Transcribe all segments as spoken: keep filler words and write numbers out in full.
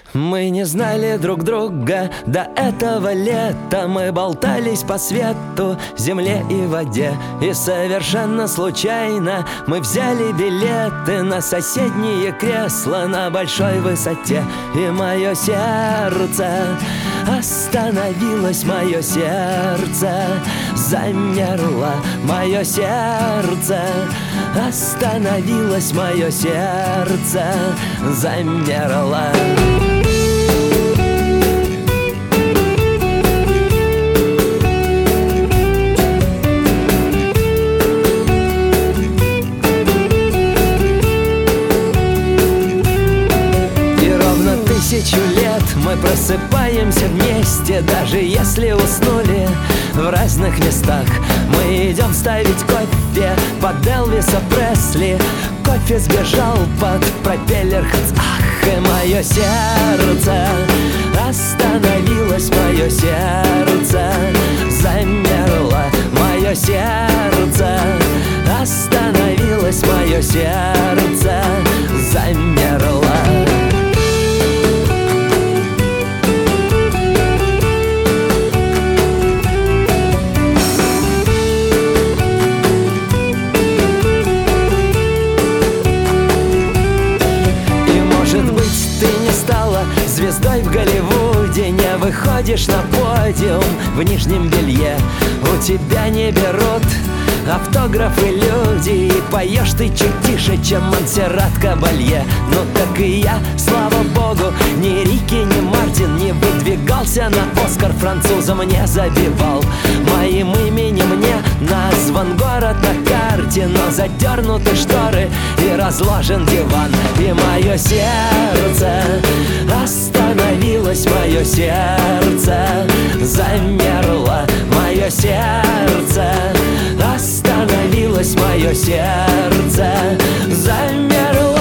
Мы не знали друг друга до этого лета. Мы болтались по свету, земле и воде. И совершенно случайно мы взяли билеты на соседние кресла на большой высоте. И мое сердце остановилось, мое сердце замерло, мое сердце остановилось, мое сердце замерло. Тысячу лет мы просыпаемся вместе, даже если уснули в разных местах. Мы идем ставить кофе под Элвиса Пресли. Кофе сбежал под пропеллер Хэнс. Ах, и мое сердце остановилось, мое сердце замерло, мое сердце остановилось, мое сердце замерло. Звездой в Голливуде, не выходишь на подиум в нижнем белье. У тебя не берут автографы люди, и поешь ты чуть тише, чем Монсеррат Кабалье. Ну так и я, слава богу, ни Рики, ни Мартин не выдвигался на Оскар, французом не забивал. Моим именем не назван город на карте, но задернуты шторы и разложен диван. И мое сердце остановилось, мое сердце замерло, мое сердце остановилось, мое сердце замерло.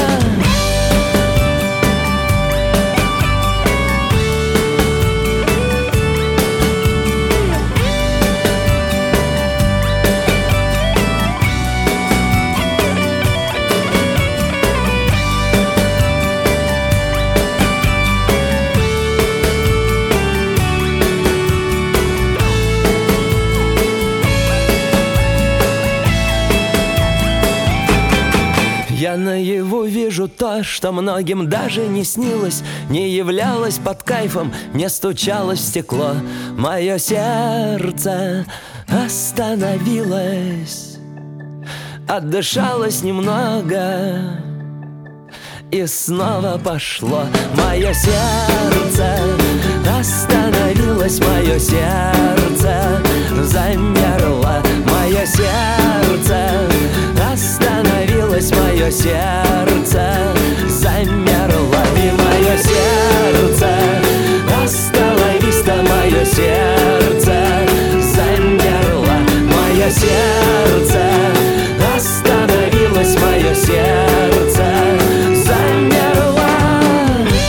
Я наяву вижу то, что многим даже не снилось, не являлось под кайфом, не стучалось в стекло. Мое сердце остановилось, отдышалось немного и снова пошло. Мое сердце остановилось, мое сердце замерло.